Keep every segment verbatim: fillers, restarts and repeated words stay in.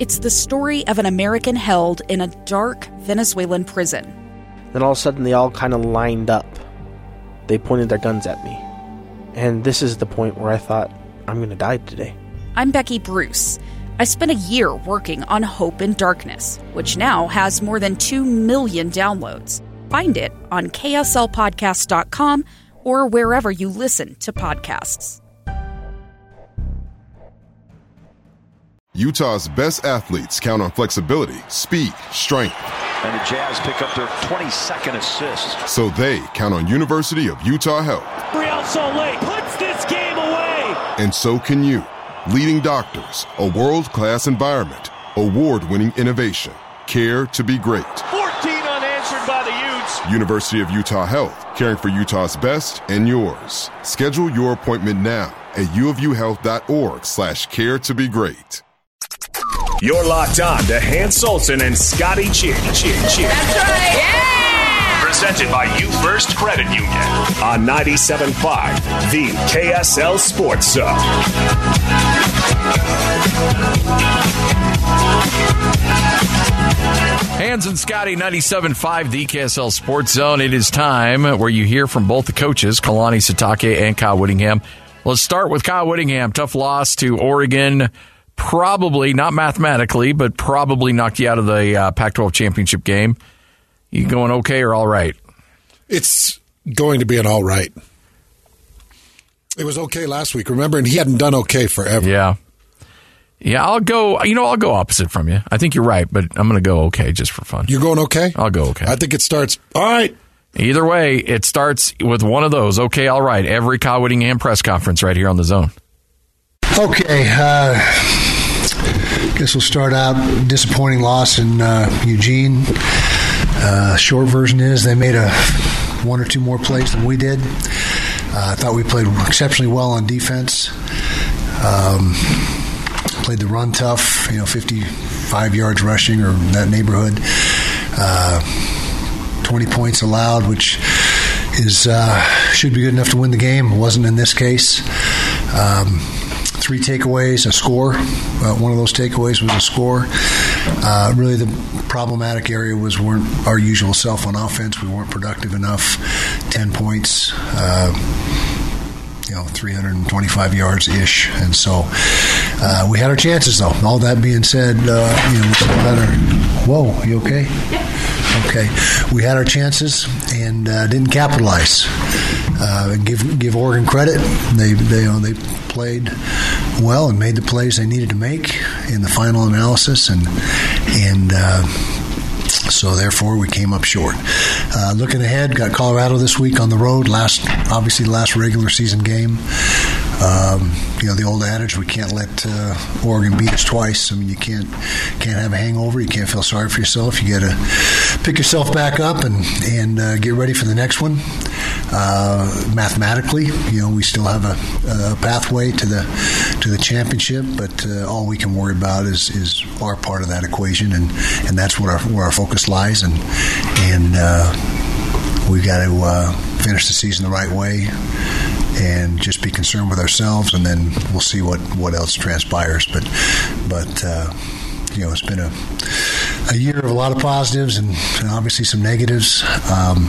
It's the story of an American held in a dark Venezuelan prison. Then all of a sudden they all kind of lined up. They pointed their guns at me. And this is the point where I thought, I'm going to die today. I'm Becky Bruce. I spent a year working on Hope in Darkness, which now has more than two million downloads. Find it on K S L podcast dot com or wherever you listen to podcasts. Utah's best athletes count on flexibility, speed, strength. And the Jazz pick up their twenty-second assist. So they count on University of Utah Health. Real Salt Lake puts this game away. And so can you. Leading doctors, a world-class environment, award-winning innovation, care to be great. fourteen unanswered by the Utes. University of Utah Health, caring for Utah's best and yours. Schedule your appointment now at uofuhealth.org slash care to be great. You're locked on to Hans Olsen and Scotty Chin. Chin, Chin. That's right. Yeah! Presented by You First Credit Union on ninety-seven point five, the K S L Sports Zone. Hans and Scotty, ninety-seven point five, the K S L Sports Zone. It is time where you hear from both the coaches, Kalani Sitake and Kyle Whittingham. Let's start with Kyle Whittingham. Tough loss to Oregon. Probably, not mathematically, but probably knocked you out of the uh, Pac twelve championship game. You going okay or all right? It's going to be an all right. It was okay last week, remember? And he hadn't done okay forever. Yeah. Yeah, I'll go, you know, I'll go opposite from you. I think you're right, but I'm going to go okay just for fun. You're going okay? I'll go okay. I think it starts, all right. Either way, it starts with one of those, okay, all right, every Kyle Whittingham press conference right here on the Zone. Okay, uh, guess we'll start out. Disappointing loss in uh, Eugene. Uh, short version is they made a one or two more plays than we did. Uh, I thought we played exceptionally well on defense. Um, played the run tough, you know, fifty-five yards rushing or in that neighborhood. Uh, twenty points allowed, which is uh, should be good enough to win the game. It wasn't in this case. Um, Three takeaways, a score. Uh, one of those takeaways was a score. Uh, really, the problematic area was weren't our usual self on offense. We weren't productive enough. Ten points, uh, you know, three hundred twenty-five yards ish, and so uh, we had our chances. Though, all that being said, uh, you know, we had our, whoa, you okay? Yeah. Okay, we had our chances and uh, didn't capitalize. Uh, give give Oregon credit. They they you know, they played well and made the plays they needed to make in the final analysis, and and uh, so therefore we came up short. Uh, looking ahead, got Colorado this week on the road. Last obviously the last regular season game. Um, you know the old adage: we can't let uh, Oregon beat us twice. I mean, you can't can't have a hangover. You can't feel sorry for yourself. You got to pick yourself back up and and uh, get ready for the next one. Uh, mathematically, you know, we still have a, a pathway to the to the championship, but uh, all we can worry about is, is our part of that equation, and, and that's what our where our focus lies, and and uh, we got to uh, finish the season the right way. And just be concerned with ourselves, and then we'll see what, what else transpires. But, but uh, you know, it's been a a year of a lot of positives and, and obviously some negatives. Um,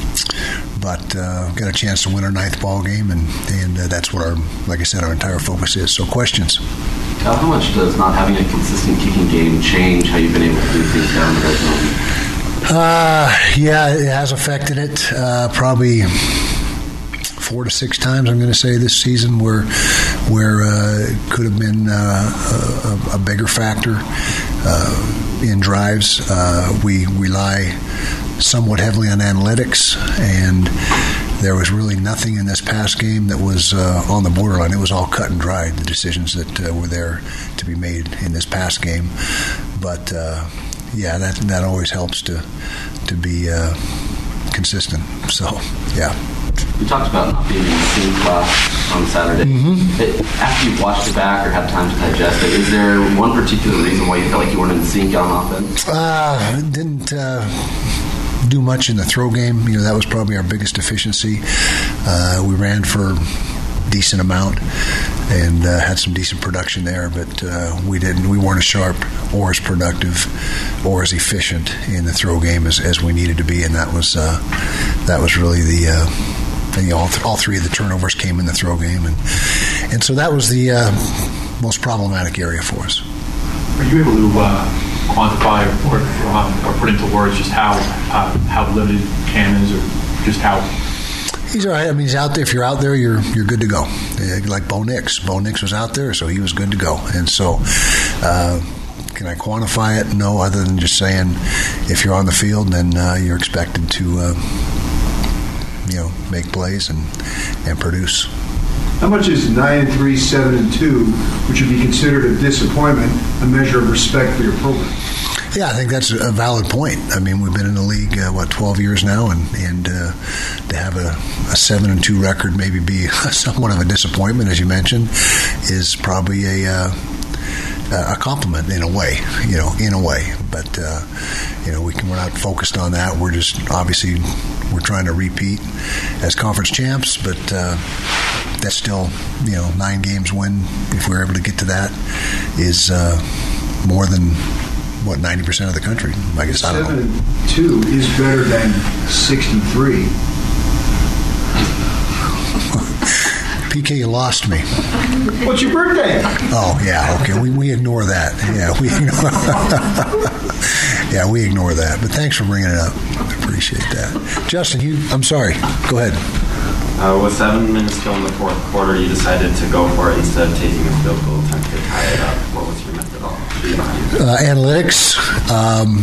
but uh, got a chance to win our ninth ball game, and and uh, that's what our, like I said, our entire focus is. So, questions. Kyle, how much does not having a consistent kicking game change how you've been able to do things down the red zone? Uh, yeah, it has affected it. Uh, probably. Four to six times, I'm going to say, this season where where uh, it could have been uh, a, a bigger factor uh, in drives. Uh, we rely somewhat heavily on analytics, and there was really nothing in this past game that was uh, on the borderline. It was all cut and dried, the decisions that uh, were there to be made in this past game. But, uh, yeah, that that always helps to, to be uh, consistent. So, yeah. You talked about not being in the same class on Saturday. Mm-hmm. After you've watched it back or had time to digest it, is there one particular reason why you felt like you weren't in sync on offense? Uh, didn't uh, do much in the throw game. You know, that was probably our biggest deficiency. Uh, we ran for decent amount and uh, had some decent production there, but uh, we didn't. We weren't as sharp or as productive or as efficient in the throw game as, as we needed to be, and that was uh, that was really the. Uh, and, you know, all, th- all three of the turnovers came in the throw game, and and so that was the uh, most problematic area for us. Are you able to uh, quantify or, um, or put into words just how uh, how limited Cam is, or just how? He's all right. I mean, he's out there. If you're out there, you're you're good to go. Like Bo Nix. Bo Nix was out there, so he was good to go. And so, uh, can I quantify it? No, other than just saying, if you're on the field, then uh, you're expected to, uh, you know, make plays and and produce. How much is nine and three, seven and two, which would be considered a disappointment, a measure of respect for your program? Yeah, I think that's a valid point. I mean, we've been in the league, uh, what, twelve years now, and, and uh, to have a, a seven and two record maybe be somewhat of a disappointment, as you mentioned, is probably a uh, a compliment in a way, you know, in a way. But, uh, you know, we can, we're not focused on that. We're just, obviously, we're trying to repeat as conference champs, but uh, that's still, you know, nine games win, if we're able to get to that, is uh, more than... what, ninety percent of the country? I guess I don't know. seven and two is better than sixty-three. P K, you lost me. What's your birthday? Oh, yeah, okay. We we ignore that. Yeah, we ignore Yeah, we ignore that. But thanks for bringing it up. I appreciate that. Justin, you, I'm sorry. Go ahead. Uh, with seven minutes still in the fourth quarter, you decided to go for it instead of taking a field goal attempt to tie it up. What was your methodology? Uh, analytics, um,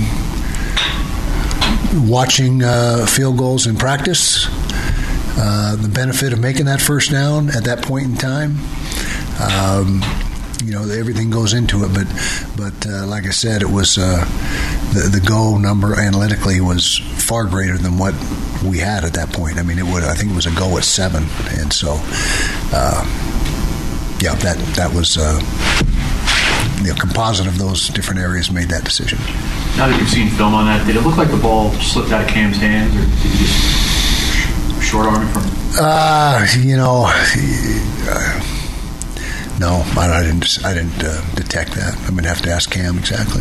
watching uh, field goals in practice, uh, the benefit of making that first down at that point in time. Um, you know, everything goes into it, but but uh, like I said, it was uh, the the go number analytically was far greater than what we had at that point. I mean, it would. I think it was a go at seven, and so uh, yeah, that that was uh, the composite of those different areas made that decision. Now that you've seen film on that, did it look like the ball slipped out of Cam's hands, or did he just short arm it from? Uh, you know. Uh, No, I didn't. I didn't uh, detect that. I'm going to have to ask Cam exactly.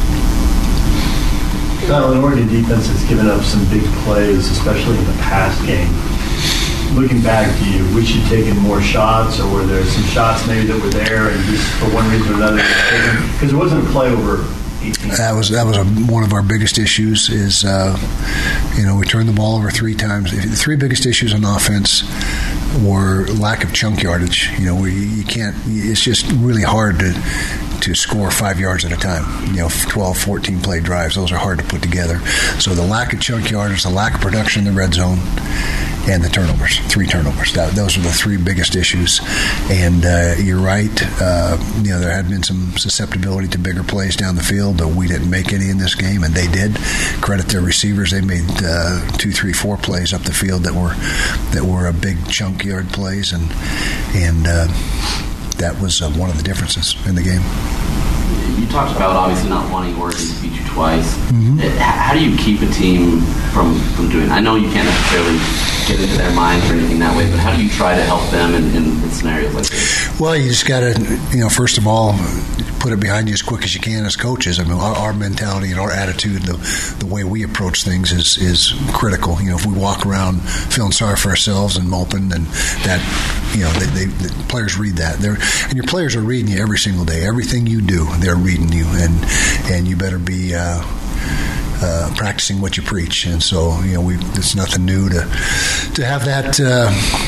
Well, the Oregon defense has given up some big plays, especially in the pass game. Looking back, do you wish you'd taken more shots, or were there some shots maybe that were there and just for one reason or another? Because it wasn't a play over eighteen. That was that was a, one of our biggest issues. Is uh, you know we turned the ball over three times. The three biggest issues on offense were lack of chunk yardage. You know, we, you can't. It's just really hard to to score five yards at a time. You know, twelve, fourteen play drives. Those are hard to put together. So the lack of chunk yardage, the lack of production in the red zone, and the turnovers. Three turnovers. That, those are the three biggest issues. And uh, you're right. Uh, you know, there had been some susceptibility to bigger plays down the field, but we didn't make any in this game, and they did. Credit their receivers. They made uh, two, three, four plays up the field that were that were a big chunk yard plays, and and uh, that was uh, one of the differences in the game. You talked about obviously not wanting Oregon to beat you twice. Mm-hmm. How do you keep a team from, from doing that? I know you can't necessarily get into their minds or anything that way, but how do you try to help them in, in, in scenarios like this? Well, you just got to, you know, first of all, put it behind you as quick as you can as coaches. I mean, our, our mentality and our attitude, the the way we approach things is is critical. You know, if we walk around feeling sorry for ourselves and moping, then that, you know, they, they, the players read that. They're, and your players are reading you every single day. Everything you do, they're reading you, and and you better be uh, uh, practicing what you preach. And so, you know, we it's nothing new to to have that uh,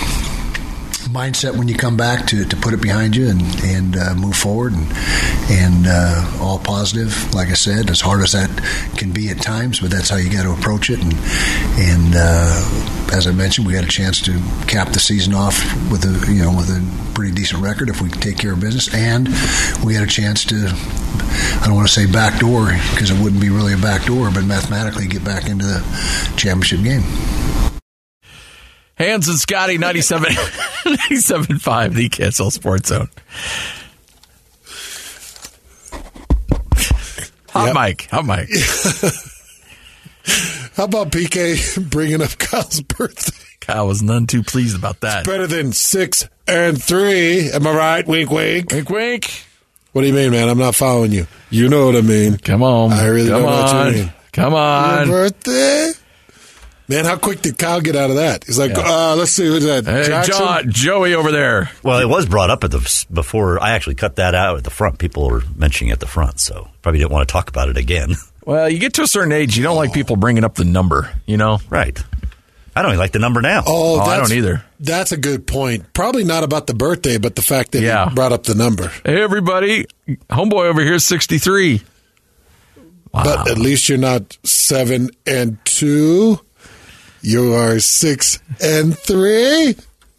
mindset when you come back to, to put it behind you and and uh, move forward and and uh, all positive. Like I said, as hard as that can be at times, but that's how you got to approach it. And and uh, as I mentioned, we had a chance to cap the season off with a you know with a pretty decent record if we take care of business, and we had a chance to, I don't want to say backdoor because it wouldn't be really a backdoor, but mathematically get back into the championship game. Hans and Scotty, ninety-seven point five, the K S L Sports Zone. Hot Yep. mic, hot mic. How about P K bringing up Kyle's birthday? Kyle was none too pleased about that. It's better than six and three. Am I right? Wink, wink. Wink, wink. What do you mean, man? I'm not following you. You know what I mean. Come on. I really Come know on. what you mean. Come on. Your birthday? Man, how quick did Kyle get out of that? He's like, yeah. uh, let's see, who's that? Hey, Jackson? John, Joey over there. Well, it was brought up at the before I actually cut that out at the front. People were mentioning it at the front, so probably didn't want to talk about it again. Well, you get to a certain age, you don't like people bringing up the number, you know? Right. I don't even like the number now. Oh, oh I don't either. That's a good point. Probably not about the birthday, but the fact that yeah. he brought up the number. Hey, everybody. Homeboy over here is sixty-three. Wow. But at least you're not seven and two. You are six and three.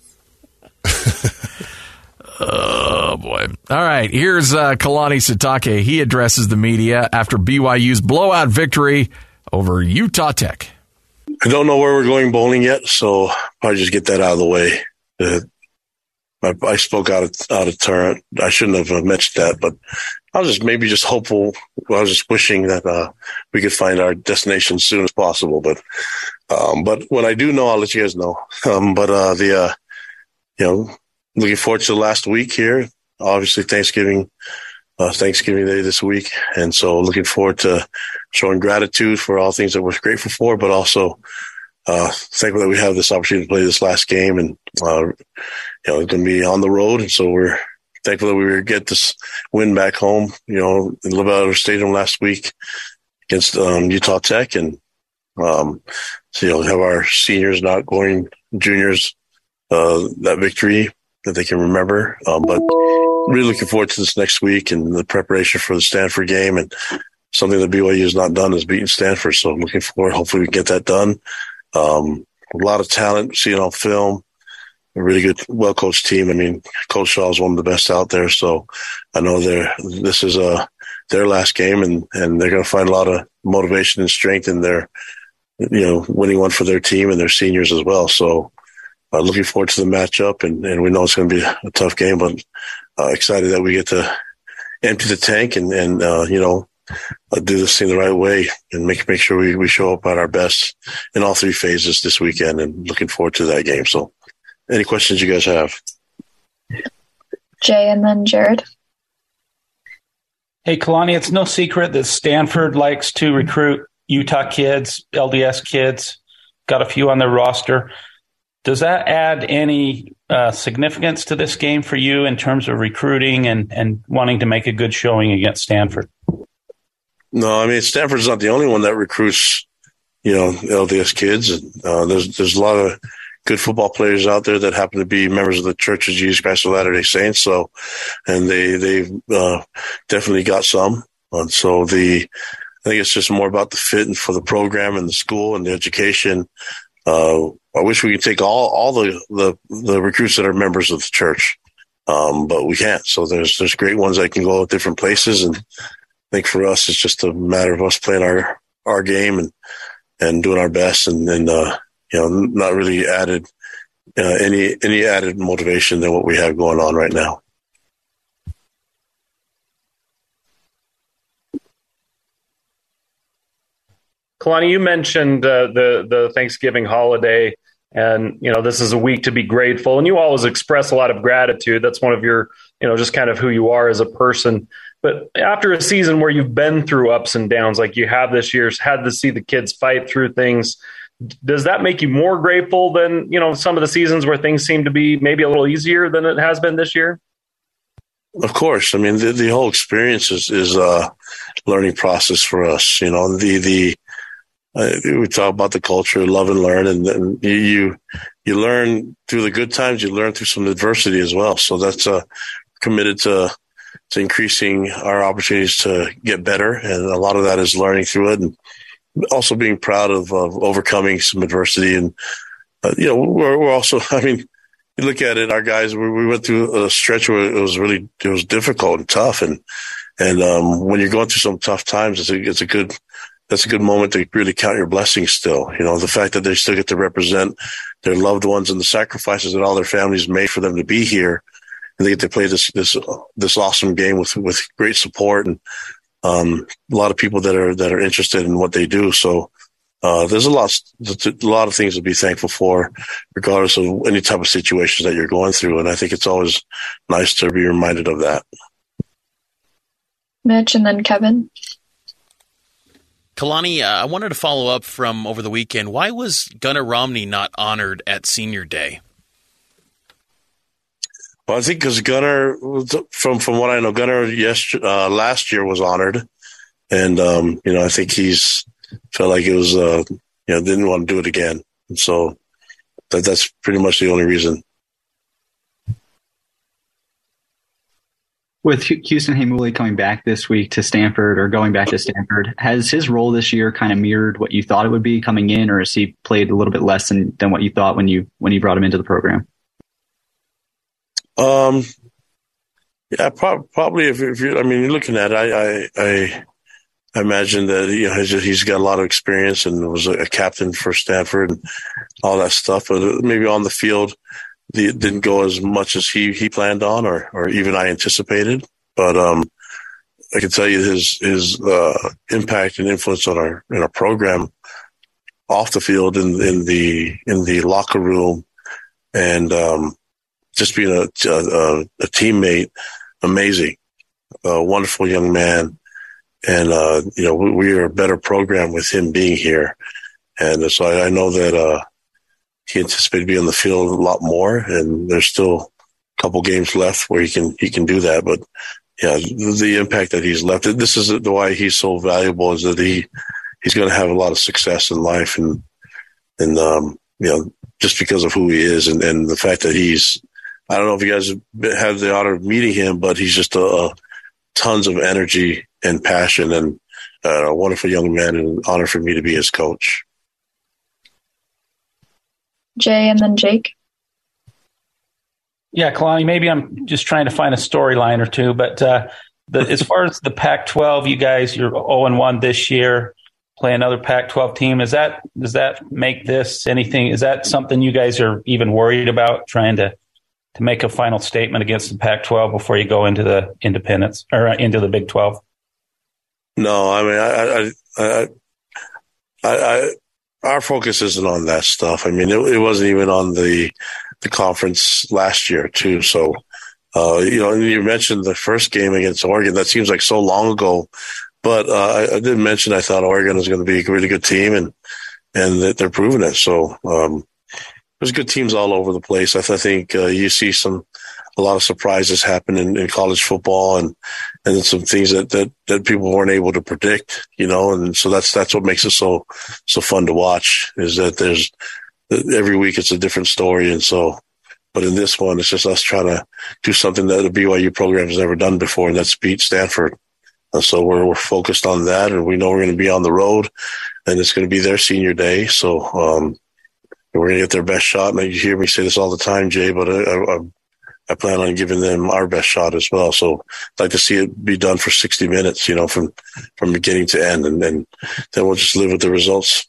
Oh, boy. All right. Here's uh, Kalani Sitake. He addresses the media after B Y U's blowout victory over Utah Tech. I don't know where we're going bowling yet, so probably just get that out of the way. Uh, I, I spoke out of, out of turn. I shouldn't have mentioned that, but I was just maybe just hopeful. I was just wishing that uh, we could find our destination as soon as possible. But um, but when I do know, I'll let you guys know. Um, but uh, the uh, you know, looking forward to the last week here. Obviously, Thanksgiving. Uh, Thanksgiving Day this week. And so looking forward to showing gratitude for all things that we're grateful for, but also uh, thankful that we have this opportunity to play this last game. And, uh, you know, it's going to be on the road. And so we're thankful that we were get this win back home, you know, in Livauer Stadium last week against um, Utah Tech. And, um, so, you know, have our seniors not going juniors uh, that victory that they can remember. Um, but really looking forward to this next week and the preparation for the Stanford game, and something that B Y U has not done is beating Stanford. So I'm looking forward. Hopefully we can get that done. Um, a lot of talent, seeing on film, a really good, well-coached team. I mean, Coach Shaw is one of the best out there. So I know they're, this is a, their last game, and, and they're going to find a lot of motivation and strength in their, you know, winning one for their team and their seniors as well. So uh, looking forward to the matchup, and, and we know it's going to be a, a tough game, but Uh, excited that we get to empty the tank and, and uh, you know, uh, do this thing the right way and make make sure we, we show up at our best in all three phases this weekend, and looking forward to that game. So any questions you guys have? Jay and then Jared. Hey, Kalani, it's no secret that Stanford likes to recruit Utah kids, L D S kids, got a few on their roster. Does that add any uh, significance to this game for you in terms of recruiting and, and wanting to make a good showing against Stanford? No, I mean, Stanford's not the only one that recruits, you know, L D S kids. Uh, there's there's a lot of good football players out there that happen to be members of the Church of Jesus Christ of Latter-day Saints. So, and they they've uh, definitely got some. And so the I think it's just more about the fit and for the program and the school and the education. Uh, I wish we could take all, all the, the, the recruits that are members of the church. Um, but we can't. So there's, there's great ones that can go at different places. And I think for us, it's just a matter of us playing our, our game and, and doing our best, and, and, uh, you know, not really added, uh, any, any added motivation than what we have going on right now. Kalani, you mentioned uh, the the Thanksgiving holiday, and you know this is a week to be grateful, and you always express a lot of gratitude. That's one of your, you know, just kind of who you are as a person. But after a season where you've been through ups and downs like you have this year, had to see the kids fight through things, does that make you more grateful than, you know, some of the seasons where things seem to be maybe a little easier than it has been this year? Of course. I mean, the, the whole experience is, is a learning process for us. You know, the, the, uh, we talk about the culture, love and learn, and, and you, you, you learn through the good times, you learn through some adversity as well. So that's, uh, committed to, to increasing our opportunities to get better. And a lot of that is learning through it, and also being proud of, of overcoming some adversity. And, uh, you know, we're, we're also, I mean, you look at it, our guys, we, we went through a stretch where it was really, it was difficult and tough. And, and, um, when you're going through some tough times, it's a, it's a good, that's a good moment to really count your blessings still. You know, the fact that they still get to represent their loved ones and the sacrifices that all their families made for them to be here. And they get to play this, this, this awesome game with, with great support and, um, a lot of people that are, that are interested in what they do. So, uh, there's a lot, a lot of things to be thankful for, regardless of any type of situations that you're going through. And I think it's always nice to be reminded of that. Mitch, and then Kevin. Kalani, uh, I wanted to follow up from over the weekend. Why was Gunnar Romney not honored at Senior Day? Well, I think because Gunnar, from from what I know, Gunnar yes, uh, last year was honored, and um, you know I think he's felt like it was uh, you know didn't want to do it again, and so that that's pretty much the only reason. With Houston Heimuli coming back this week to Stanford or going back to Stanford, has his role this year kind of mirrored what you thought it would be coming in, or has he played a little bit less than, than what you thought when you when you brought him into the program? Um, yeah, pro- probably if, if you, I mean, you're looking at it, I, I, I, I imagine that, you know, he's, he's got a lot of experience and was a, a captain for Stanford and all that stuff, but maybe on the field, the, it didn't go as much as he, he planned on, or, or even I anticipated. But, um, I can tell you his, his, uh, impact and influence on our, in our program off the field, in, in the, in the locker room, and, um, just being a, a, a teammate, amazing, a wonderful young man. And, uh, you know, we, we are a better program with him being here. And so I, I know that, uh, he anticipated being on the field a lot more, and there's still a couple games left where he can, he can do that. But yeah, the, the impact that he's left, this is the why he's so valuable, is that he, he's going to have a lot of success in life. And, and, um, you know, just because of who he is, and, and the fact that he's, I don't know if you guys have had the honor of meeting him, but he's just a, a tons of energy and passion, and uh, a wonderful young man, and an honor for me to be his coach. Jay, and then Jake. Yeah, Kalani, maybe I'm just trying to find a storyline or two, but uh, the, as far as the Pac twelve, you guys, you're oh and one this year, play another Pac twelve team. Is that, does that make this anything? Is that something you guys are even worried about, trying to, to make a final statement against the Pac twelve before you go into the independence or into the Big twelve? No, I mean, I, I, I, I, I our focus isn't on that stuff. I mean, it, it wasn't even on the the conference last year too. So, uh, you know, and you mentioned the first game against Oregon. That seems like so long ago, but uh, I, I did mention I thought Oregon was going to be a really good team, and and that they're proving it. So, um, there's good teams all over the place. I, th- I think uh, you see some a lot of surprises happen in, in college football, and and some things that, that, that people weren't able to predict, you know. And so that's that's what makes it so so fun to watch, is that there's every week it's a different story. And so, but in this one, it's just us trying to do something that the B Y U program has never done before, and that's beat Stanford. And so we're we're focused on that, and we know we're going to be on the road, and it's going to be their senior day. So um, we're going to get their best shot. And you hear me say this all the time, Jay, but I, I, I plan on giving them our best shot as well. So I'd like to see it be done for sixty minutes, you know, from, from beginning to end, and then, then we'll just live with the results.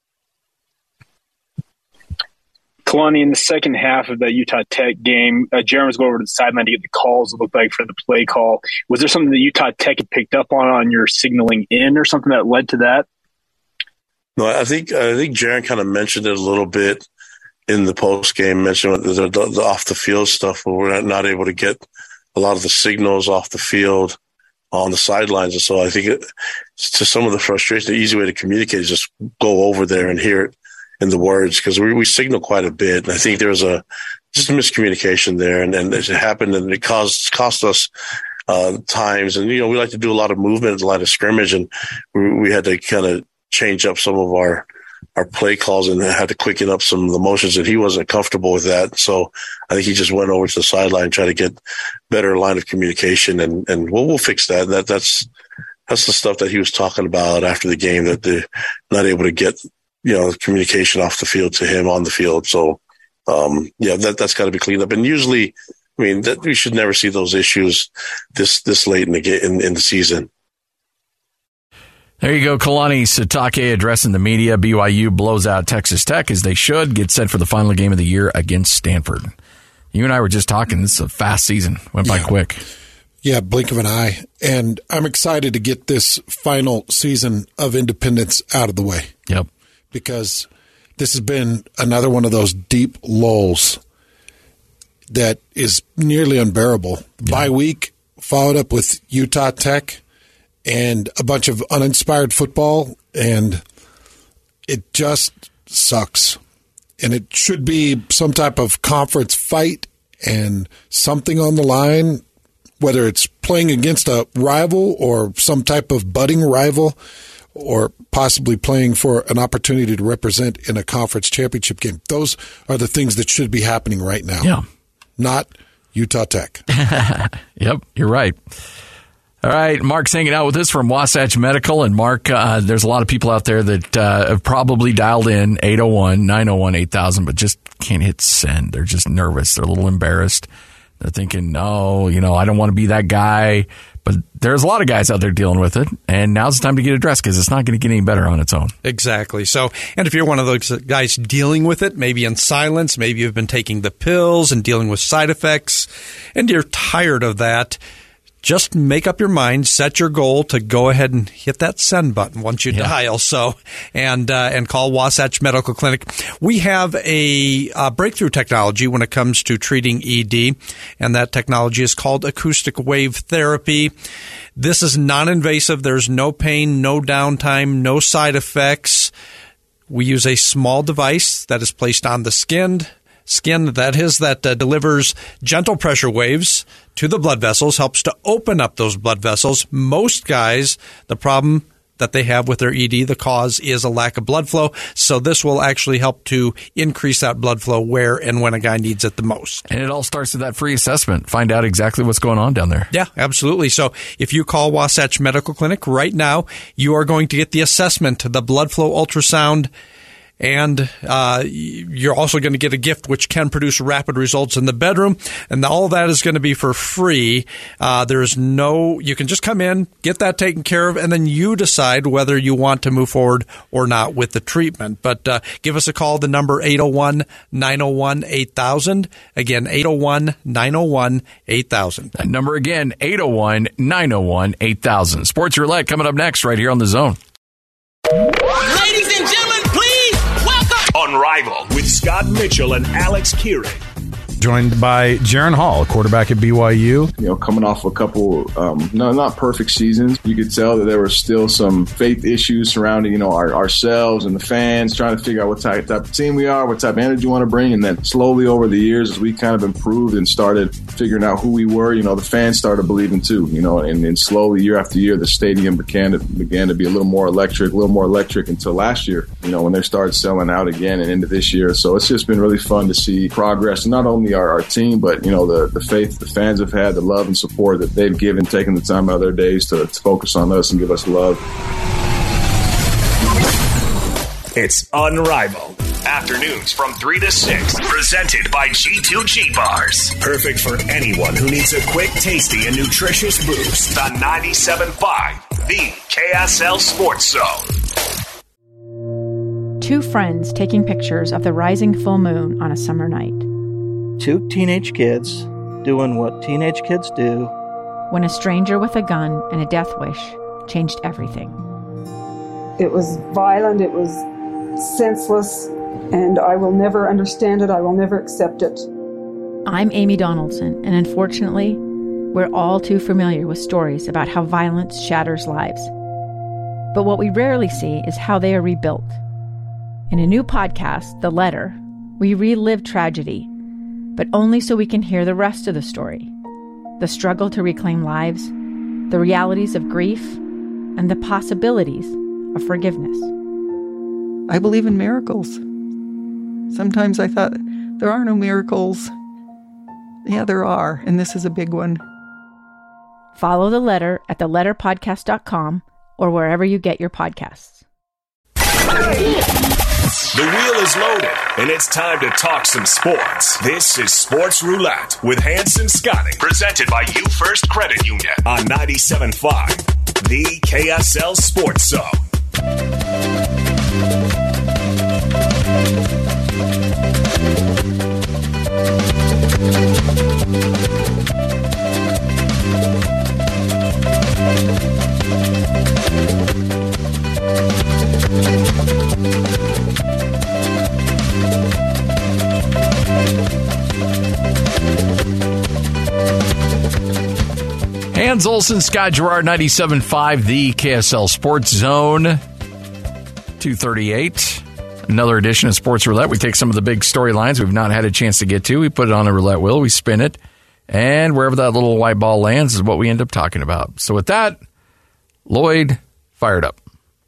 Kalani, in the second half of that Utah Tech game, uh, Jaron was going over to the sideline to get the calls, it looked like, for the play call. Was there something that Utah Tech had picked up on on your signaling in, or something that led to that? No, I think I think Jaron kind of mentioned it a little bit in the post game, mentioned the, the, the off the field stuff, where we're not, not able to get a lot of the signals off the field on the sidelines. And so I think it, to some of the frustration, the easy way to communicate is just go over there and hear it in the words, because we, we signal quite a bit. And I think there was a just a miscommunication there, and, and it happened, and it caused cost us uh, times. And you know, we like to do a lot of movement, a lot of scrimmage, and we, we had to kind of change up some of our our play calls and had to quicken up some of the motions, and he wasn't comfortable with that. So I think he just went over to the sideline and tried to get better line of communication, and, and we'll, we'll fix that. That that's, that's the stuff that he was talking about after the game, that they're not able to get, you know, communication off the field to him on the field. So, um, yeah, that, that's got to be cleaned up. And usually, I mean, that we should never see those issues this, this late in the game, in, in the season. There you go, Kalani Sitake addressing the media. B Y U blows out Texas Tech, as they should, get set for the final game of the year against Stanford. You and I were just talking. This is a fast season. Went by yeah. quick. Yeah, blink of an eye. And I'm excited to get this final season of independence out of the way. Yep. because this has been another one of those deep lulls that is nearly unbearable. Yeah. Bye week followed up with Utah Tech and a bunch of uninspired football, and it just sucks. And it should be some type of conference fight and something on the line, whether it's playing against a rival or some type of budding rival, or possibly playing for an opportunity to represent in a conference championship game. Those are the things that should be happening right now. Yeah. Not Utah Tech. Yep, you're right. All right, Mark's hanging out with us from Wasatch Medical. And Mark, uh, there's a lot of people out there that uh, have probably dialed in eight oh one, nine oh one, eight thousand, but just can't hit send. They're just nervous. They're a little embarrassed. They're thinking, no, you know, I don't want to be that guy. But there's a lot of guys out there dealing with it, and now's the time to get addressed because it's not going to get any better on its own. Exactly. So, and if you're one of those guys dealing with it, maybe in silence, maybe you've been taking the pills and dealing with side effects, and you're tired of that, just make up your mind, set your goal to go ahead and hit that send button once you yeah. dial. So, and uh, and call Wasatch Medical Clinic. We have a uh, breakthrough technology when it comes to treating E D, and that technology is called acoustic wave therapy. This is non-invasive. There's no pain, no downtime, no side effects. We use a small device that is placed on the skin. Skin, that is, that uh, delivers gentle pressure waves to the blood vessels, helps to open up those blood vessels. Most guys, the problem that they have with their E D, the cause is a lack of blood flow. So this will actually help to increase that blood flow where and when a guy needs it the most. And it all starts with that free assessment. Find out exactly what's going on down there. Yeah, absolutely. So if you call Wasatch Medical Clinic right now, you are going to get the assessment, the blood flow ultrasound, and uh, you're also going to get a gift which can produce rapid results in the bedroom. And all that is going to be for free. Uh, there's no, you can just come in, get that taken care of, and then you decide whether you want to move forward or not with the treatment. But uh, give us a call, the number eight oh one, nine oh one, eight thousand. Again, eight oh one, nine oh one, eight thousand. That number again, eight oh one, nine oh one, eight thousand. Sports Roulette coming up next right here on The Zone. Ladies and gentlemen, please welcome Unrivaled with Scott Mitchell and Alex Kearing. Joined by Jaron Hall, quarterback at B Y U. You know, coming off a couple, um, no, not perfect seasons, you could tell that there were still some faith issues surrounding, you know, our, ourselves and the fans, trying to figure out what type, type of team we are, what type of energy we want to bring. And then slowly over the years, as we kind of improved and started figuring out who we were, you know, the fans started believing too, you know, and then slowly year after year, the stadium began to, began to be a little more electric, a little more electric until last year, you know, when they started selling out again and into this year. So it's just been really fun to see progress, and not only our, our team, but, you know, the, the faith the fans have had, the love and support that they've given, taking the time out of their days to, to focus on us and give us love. It's Unrivaled. Afternoons from three to six. Presented by G two G Bars. Perfect for anyone who needs a quick, tasty, and nutritious boost. On ninety-seven point five, the K S L Sports Zone. Two friends taking pictures of the rising full moon on a summer night. Two teenage kids doing what teenage kids do. When a stranger with a gun and a death wish changed everything. It was violent, it was senseless, and I will never understand it, I will never accept it. I'm Amy Donaldson, and unfortunately, we're all too familiar with stories about how violence shatters lives. But what we rarely see is how they are rebuilt. In a new podcast, The Letter, we relive tragedy, but only so we can hear the rest of the story. The struggle to reclaim lives, the realities of grief, and the possibilities of forgiveness. I believe in miracles. Sometimes I thought, there are no miracles. Yeah, there are, and this is a big one. Follow The Letter at the letter podcast dot com or wherever you get your podcasts. The wheel is loaded, and it's time to talk some sports. This is Sports Roulette with Hanson Scotting, presented by You First Credit Union on ninety-seven point five, the K S L Sports Zone. Hans Olsen, Scott Gerard, ninety-seven point five, the K S L Sports Zone. two thirty-eight. Another edition of Sports Roulette. We take some of the big storylines we've not had a chance to get to. We put it on a roulette wheel. We spin it. And wherever that little white ball lands is what we end up talking about. So with that, Lloyd, fired up.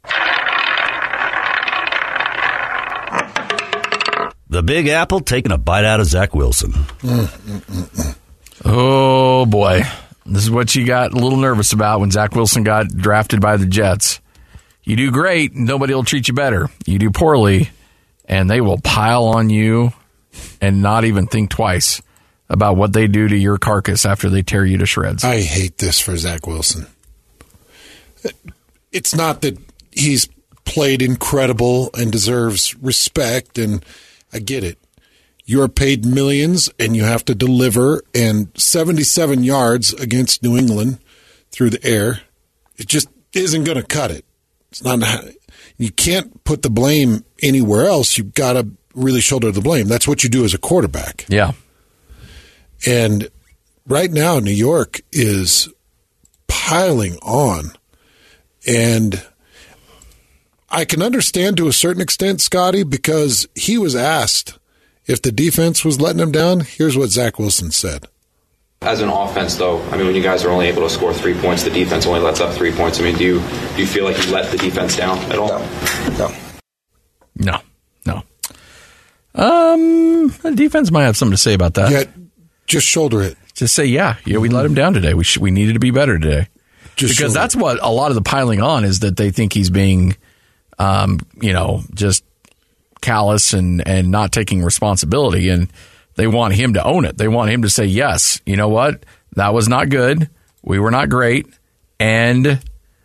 The Big Apple taking a bite out of Zach Wilson. Mm, mm, mm, mm. Oh, boy. This is what you got a little nervous about when Zach Wilson got drafted by the Jets. You do great, nobody will treat you better. You do poorly, and they will pile on you and not even think twice about what they do to your carcass after they tear you to shreds. I hate this for Zach Wilson. It's not that he's played incredible and deserves respect, and I get it. You're paid millions, and you have to deliver, and seventy-seven yards against New England through the air, it just isn't going to cut it. It's not. You can't put the blame anywhere else. You've got to really shoulder the blame. That's what you do as a quarterback. Yeah. And right now, New York is piling on. And I can understand to a certain extent, Scotty, because he was asked if the defense was letting him down. Here's what Zach Wilson said. As an offense, though, I mean, when you guys are only able to score three points, the defense only lets up three points. I mean, do you do you feel like you let the defense down at all? No. No. No. No. Um, the defense might have something to say about that. Yeah, just shoulder it. Just say, yeah, yeah, we let him down today. We sh- we needed to be better today. Just because shoulder that's it. what a lot of the piling on is, that they think he's being, um, you know, just callous and, and not taking responsibility, and they want him to own it. They want him to say, yes, you know what? That was not good. We were not great. And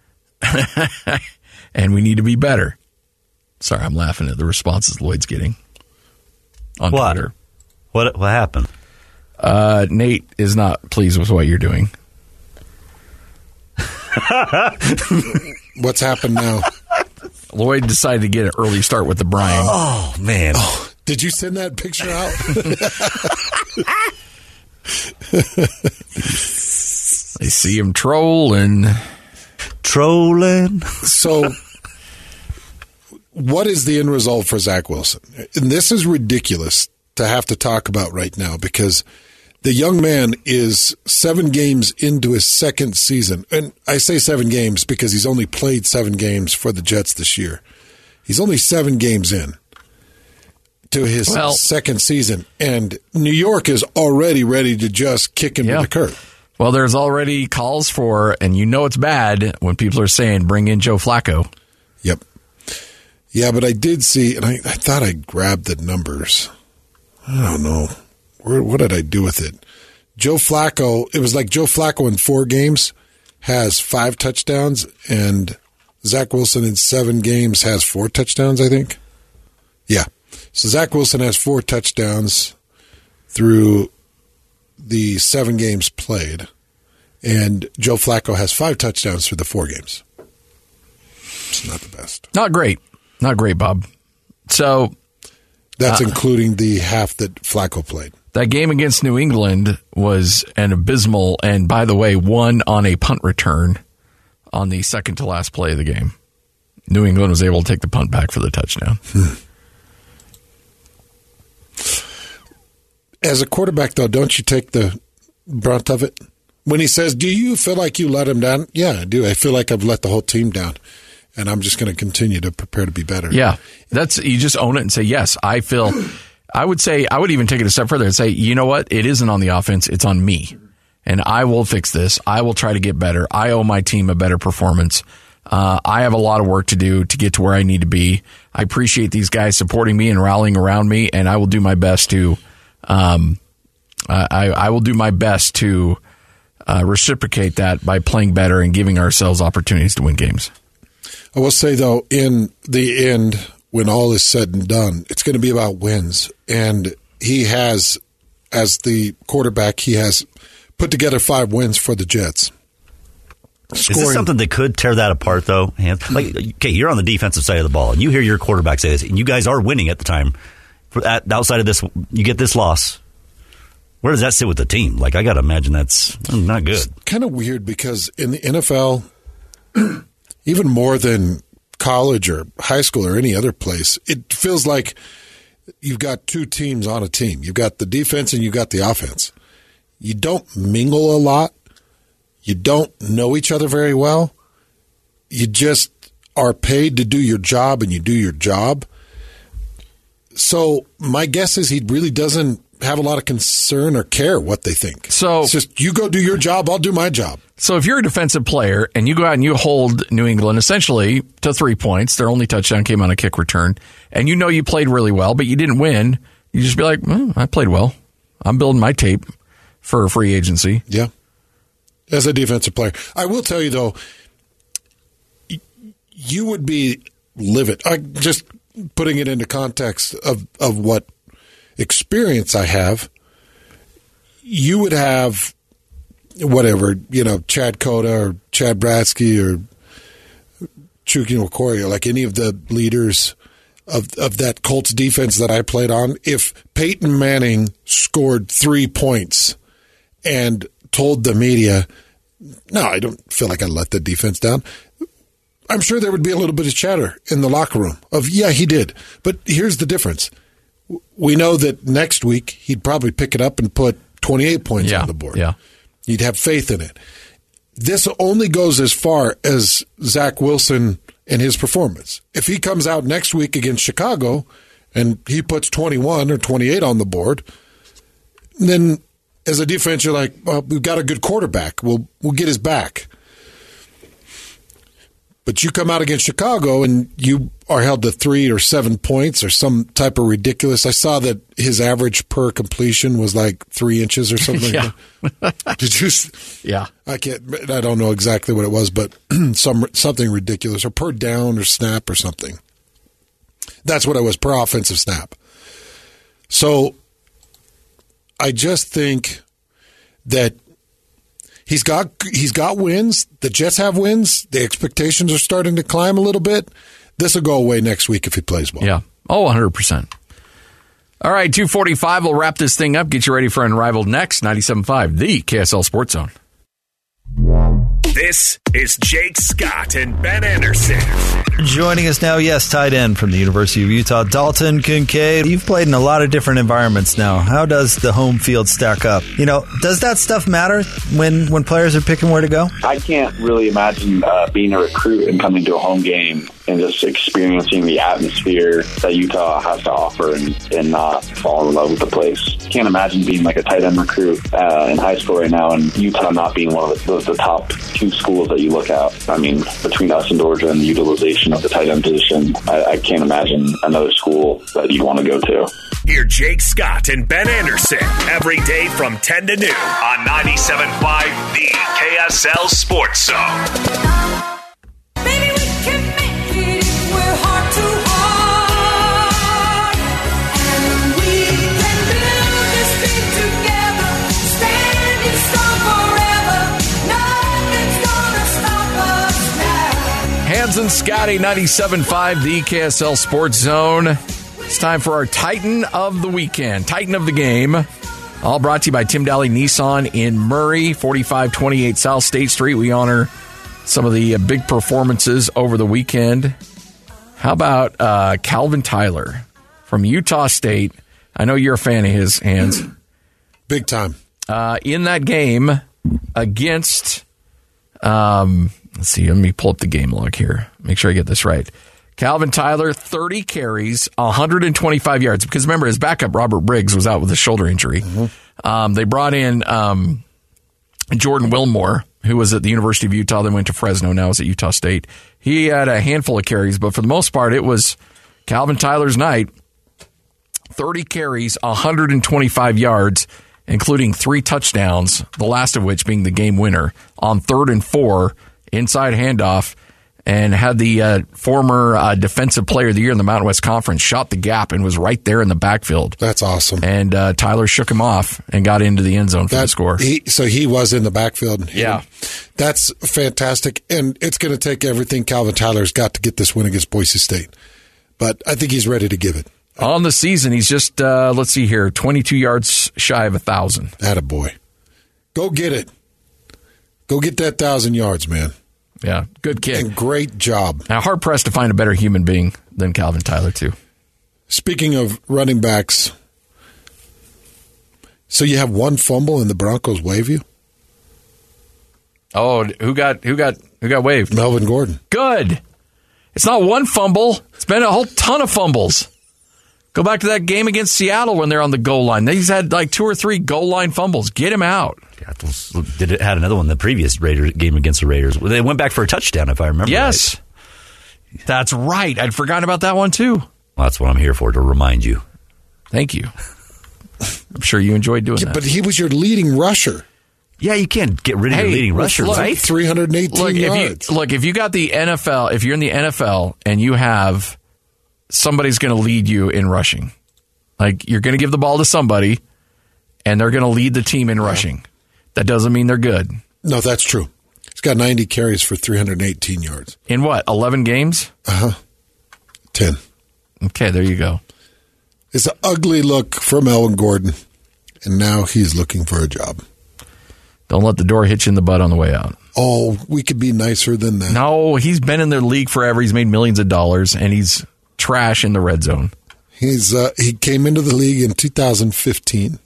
and we need to be better. Sorry, I'm laughing at the responses Lloyd's getting on what? Twitter. What what happened? Uh, Nate is not pleased with what you're doing. What's happened now? Lloyd decided to get an early start with the Brian. Oh, man. Oh, did you send that picture out? I see him trolling. Trolling. So, what is the end result for Zach Wilson? And this is ridiculous to have to talk about right now, because the young man is seven games into his second season. And I say seven games because he's only played seven games for the Jets this year. He's only seven games in to his well, second season. And New York is already ready to just kick him yeah. to the curb. Well, there's already calls for, and you know it's bad when people are saying, bring in Joe Flacco. Yep. Yeah, but I did see, and I, I thought I grabbed the numbers. I don't know. Where, what did I do with it? Joe Flacco, it was like Joe Flacco in four games has five touchdowns, and Zach Wilson in seven games has four touchdowns, I think. Yeah. So Zach Wilson has four touchdowns through the seven games played, and Joe Flacco has five touchdowns through the four games. It's not the best. Not great. Not great, Bob. So that's uh, including the half that Flacco played. That game against New England was an abysmal, and by the way, won on a punt return on the second to last play of the game. New England was able to take the punt back for the touchdown. Hmm. As a quarterback, though, don't you take the brunt of it? When he says, do you feel like you let him down? Yeah, I do. I feel like I've let the whole team down, and I'm just going to continue to prepare to be better. Yeah, that's you just own it and say, yes, I feel... I would say, I would even take it a step further and say, you know what? It isn't on the offense. It's on me. And I will fix this. I will try to get better. I owe my team a better performance. Uh, I have a lot of work to do to get to where I need to be. I appreciate these guys supporting me and rallying around me, and I will do my best to, um, I, I will do my best to uh, reciprocate that by playing better and giving ourselves opportunities to win games. I will say, though, in the end, when all is said and done, it's going to be about wins. And he has, as the quarterback, he has put together five wins for the Jets. Scoring. Is this something that could tear that apart, though? Like, okay, you're on the defensive side of the ball, and you hear your quarterback say this, and you guys are winning at the time. For that, outside of this, you get this loss. Where does that sit with the team? Like, I got to imagine that's not good. It's kind of weird because in the N F L, even more than college or high school or any other place, it feels like you've got two teams on a team. You've got the defense and you've got the offense. You don't mingle a lot. You don't know each other very well. You just are paid to do your job, and you do your job. So my guess is he really doesn't have a lot of concern or care what they think. So it's just, you go do your job, I'll do my job. So if you're a defensive player and you go out and you hold New England essentially to three points, their only touchdown came on a kick return, and you know you played really well, but you didn't win, you just be like, well, I played well. I'm building my tape for free agency. Yeah. As a defensive player. I will tell you, though, you would be livid. I, just putting it into context of, of what experience I have, you would have whatever, you know, Chad Cota or Chad Bratsky or Chucky Okorie, or like any of the leaders of of that Colts defense that I played on. If Peyton Manning scored three points and told the media, no, I don't feel like I let the defense down, I'm sure there would be a little bit of chatter in the locker room of, yeah, he did. But here's the difference. We know that next week he'd probably pick it up and put twenty-eight points yeah, on the board. Yeah. You'd have faith in it. This only goes as far as Zach Wilson and his performance. If he comes out next week against Chicago and he puts twenty-one or twenty-eight on the board, then as a defense, you're like, well, we've got a good quarterback. We'll we'll get his back. But you come out against Chicago and you are held to three or seven points or some type of ridiculous. I saw that his average per completion was like three inches or something. yeah. Like that. Did you? Yeah. I can't. I don't know exactly what it was, but some something ridiculous, or per down or snap or something. That's what it was, per offensive snap. So I just think that He's got he's got wins. The Jets have wins. The expectations are starting to climb a little bit. This will go away next week if he plays well. Yeah. Oh, one hundred percent. All right, two forty-five. We'll wrap this thing up. Get you ready for Unrivaled next. ninety-seven point five, the K S L Sports Zone. This is Jake Scott and Ben Anderson. Joining us now, yes, tight end from the University of Utah, Dalton Kincaid. You've played in a lot of different environments now. How does the home field stack up? You know, does that stuff matter when, when players are picking where to go? I can't really imagine uh, being a recruit and coming to a home game and just experiencing the atmosphere that Utah has to offer and, and not fall in love with the place. Can't imagine being like a tight end recruit uh, in high school right now and Utah not being one of the, the, the top two schools that you look at. I mean, between us and Georgia and the utilization of the tight end position, I, I can't imagine another school that you'd want to go to. Hear Jake Scott and Ben Anderson every day from ten to noon on ninety-seven point five, the K S L Sports Zone. Baby, we can make it if we're heart to heart. And we can build this thing together, standing strong forever. Nothing's gonna stop us now. Hans and Scotty, ninety-seven point five, the K S L Sports Zone. It's time for our Titan of the weekend, Titan of the game. All brought to you by Tim Daly Nissan in Murray, forty-five twenty-eight South State Street. We honor some of the big performances over the weekend. How about uh, Calvin Tyler from Utah State? I know you're a fan of his, Hans. Big time. Uh, in that game against, um, let's see, let me pull up the game log here. Make sure I get this right. Calvin Tyler, thirty carries, one hundred twenty-five yards. Because remember, his backup, Robert Briggs, was out with a shoulder injury. Mm-hmm. Um, they brought in um, Jordan Wilmore, who was at the University of Utah, then went to Fresno, now is at Utah State. He had a handful of carries, but for the most part, it was Calvin Tyler's night. thirty carries, one hundred twenty-five yards, including three touchdowns, the last of which being the game winner on third and four, inside handoff. And had the uh, former uh, defensive player of the year in the Mountain West Conference shot the gap and was right there in the backfield. That's awesome. And uh, Tyler shook him off and got into the end zone for that, the score. He, so he was in the backfield. Yeah. That's fantastic. And it's going to take everything Calvin Tyler's got to get this win against Boise State. But I think he's ready to give it. On the season, he's just, uh, let's see here, twenty-two yards shy of one thousand. Attaboy. Go get it. Go get that one thousand yards, man. Yeah, good kid. And great job. Now, hard-pressed to find a better human being than Calvin Tyler, too. Speaking of running backs, so you have one fumble and the Broncos waive you? Oh, who got who got who got waived? Melvin Gordon. Good. It's not one fumble. It's been a whole ton of fumbles. Go back to that game against Seattle when they're on the goal line. He's had like two or three goal line fumbles. Get him out. Did it had another one the previous Raiders game against the Raiders? They went back for a touchdown, if I remember. Yes, right. That's right. I'd forgotten about that one too. Well, that's what I'm here for, to remind you. Thank you. I'm sure you enjoyed doing Yeah, that. but he was your leading rusher. Yeah, you can't get rid of Hey, your leading look, rusher, look, right? three hundred eighteen look, yards. If you, look, if you got the N F L, if you're in the N F L and you have somebody's going to lead you in rushing, like you're going to give the ball to somebody and they're going to lead the team in rushing. That doesn't mean they're good. No, that's true. He's got ninety carries for three hundred eighteen yards. In what, eleven games? Uh huh. ten. Okay, there you go. It's an ugly look for Melvin Gordon, and now he's looking for a job. Don't let the door hit you in the butt on the way out. Oh, we could be nicer than that. No, he's been in the league forever. He's made millions of dollars, and he's trash in the red zone. He's uh, he came into the league in two thousand fifteen.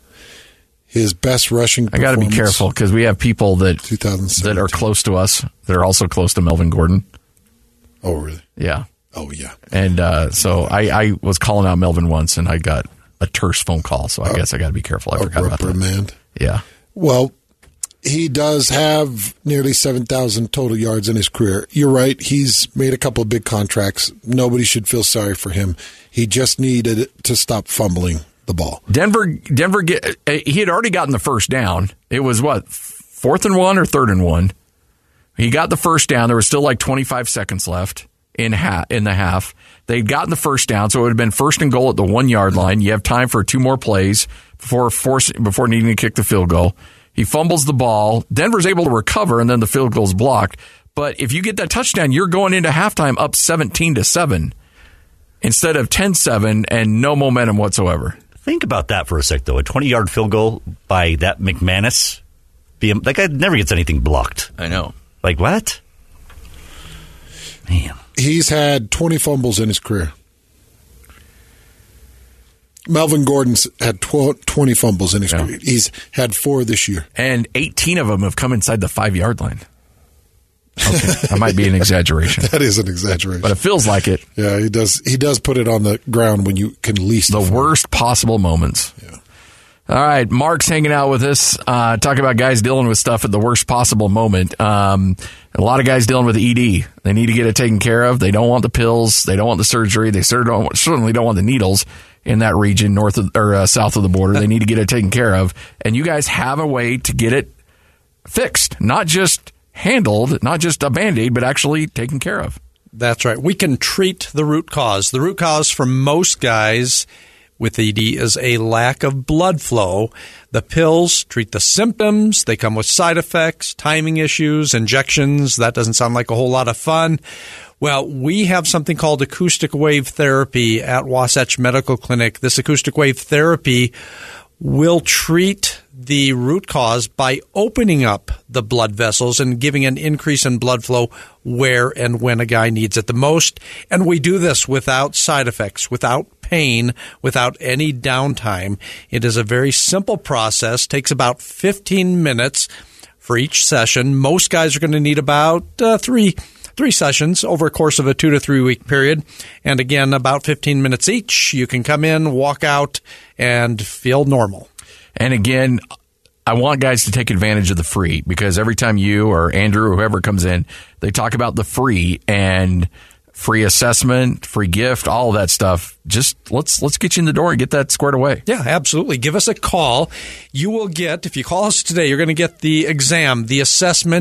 His best rushing I got to be careful because we have people that that are close to us that are also close to Melvin Gordon. Oh, really? Yeah. Oh, yeah. And uh, so I, I was calling out Melvin once, and I got a terse phone call. So I Uh, guess I got to be careful. I a forgot about that. reprimand. Yeah. Well, he does have nearly seven thousand total yards in his career. You're right. He's made a couple of big contracts. Nobody should feel sorry for him. He just needed to stop fumbling the ball. Denver, Denver, get, he had already gotten the first down. It was what, fourth and one or third and one? He got the first down. There was still like twenty-five seconds left in ha- in the half. They'd gotten the first down, so it would have been first and goal at the one-yard line. You have time for two more plays before force, before needing to kick the field goal. He fumbles the ball. Denver's able to recover, and then the field goal's blocked. But if you get that touchdown, you're going into halftime up seventeen to seven instead of ten seven and no momentum whatsoever. Think about that for a sec, though. A twenty-yard field goal by that McManus. That guy never gets anything blocked. I know. Like, what? Man. He's had twenty fumbles in his career. Melvin Gordon's had twelve, twenty fumbles in his yeah. career. He's had four this year. And eighteen of them have come inside the five-yard line. Okay, that might be an exaggeration. That is an exaggeration. But it feels like it. Yeah, he does He does put it on the ground when you can least The afford. worst possible moments. Yeah. All right, Mark's hanging out with us, uh, talking about guys dealing with stuff at the worst possible moment. Um, a lot of guys dealing with E D. They need to get it taken care of. They don't want the pills. They don't want the surgery. They certainly don't, certainly don't want the needles in that region, north of, or uh, south of the border. They need to get it taken care of. And you guys have a way to get it fixed, not just handled, not just a Band-Aid, but actually taken care of. That's right. We can treat the root cause. The root cause for most guys with E D is a lack of blood flow. The pills treat the symptoms. They come with side effects, timing issues, injections. That doesn't sound like a whole lot of fun. Well, we have something called acoustic wave therapy at Wasatch Medical Clinic. This acoustic wave therapy will treat the root cause by opening up the blood vessels and giving an increase in blood flow where and when a guy needs it the most. And we do this without side effects, without pain, without any downtime. It is a very simple process, takes about fifteen minutes for each session. Most guys are going to need about uh, three Three sessions over a course of a two to three week period. And again, about fifteen minutes each. You can come in, walk out, and feel normal. And again, I want guys to take advantage of the free because every time you or Andrew or whoever comes in, they talk about the free and free assessment, free gift, all of that stuff. Just let's let's get you in the door and get that squared away. Yeah, absolutely. Give us a call. You will get, if you call us today, you're going to get the exam, the assessment,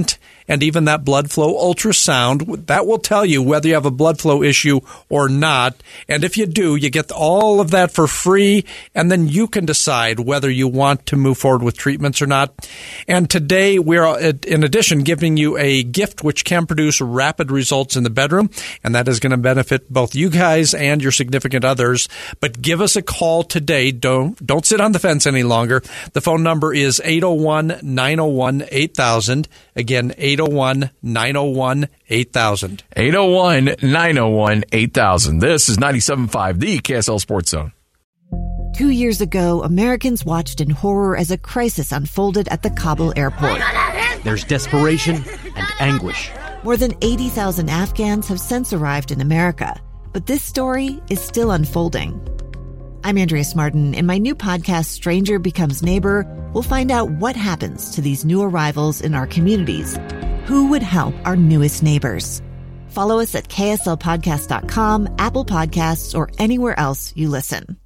and even that blood flow ultrasound. That will tell you whether you have a blood flow issue or not. And if you do, you get all of that for free, and then you can decide whether you want to move forward with treatments or not. And today, we're, in addition, giving you a gift which can produce rapid results in the bedroom, and that is going to benefit both you guys and your significant others. But give us a call today. Don't, don't sit on the fence any longer. The phone number is eight oh one, nine oh one, eight thousand. Again, eight oh one, nine oh one, eight thousand. eight oh one, nine oh one, eight thousand. This is ninety-seven point five, the K S L Sports Zone. Two years ago, Americans watched in horror as a crisis unfolded at the Kabul airport. There's desperation and anguish. More than eighty thousand Afghans have since arrived in America, but this story is still unfolding. I'm Andrea Smartin. In my new podcast, Stranger Becomes Neighbor, we'll find out what happens to these new arrivals in our communities. Who would help our newest neighbors? Follow us at K S L podcast dot com, Apple Podcasts, or anywhere else you listen.